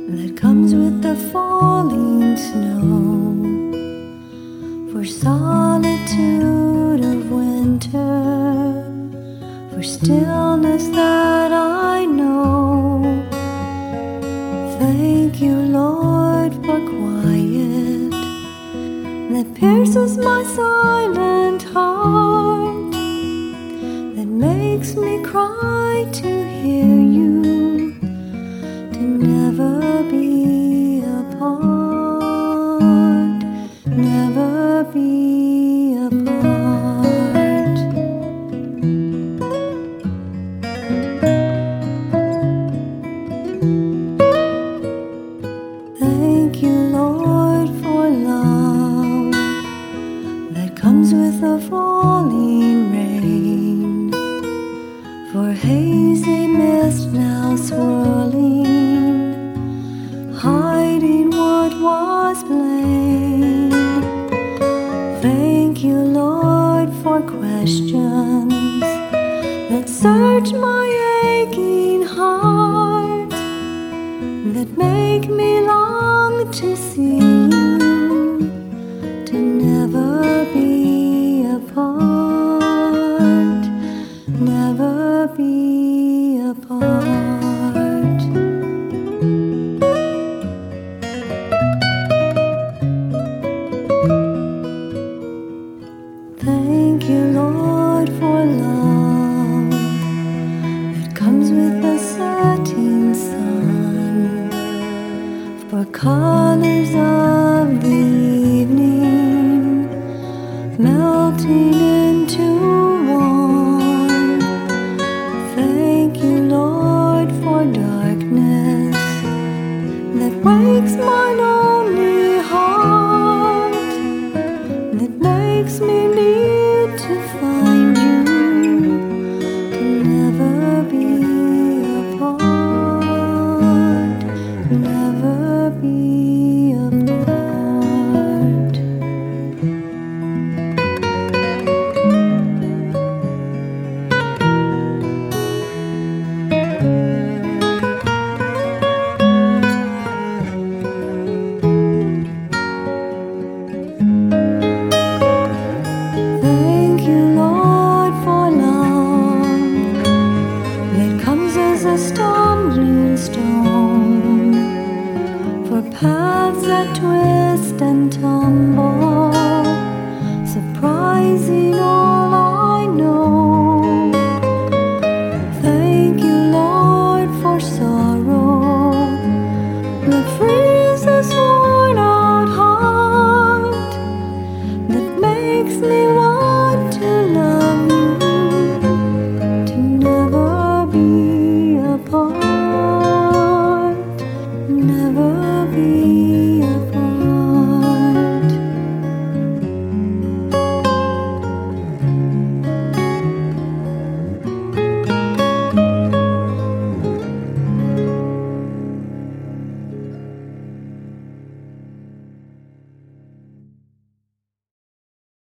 that comes with the falling snow, for solitude of winter, for stillness that I know. Thank you, Lord, for quiet that pierces my silent heart, that makes me cry to hear you, to never be apart, never be apart. Thank you, Lord, for love that comes with the falling rain, for hazy mist now swirling, hiding what was plain. Thank you, Lord, for questions that search my aching heart, that make me long to see you, to never be apart, never be apart. Thank you, Lord, for love that comes with the setting sun, for colors of the evening melting into one. Thank you, Lord, for darkness that wakes my lonely heart, that makes me need to find you, to never be apart, never be apart. Thank you, Lord, for love that comes as a stumbling stone, for paths that twist and tumble, surprising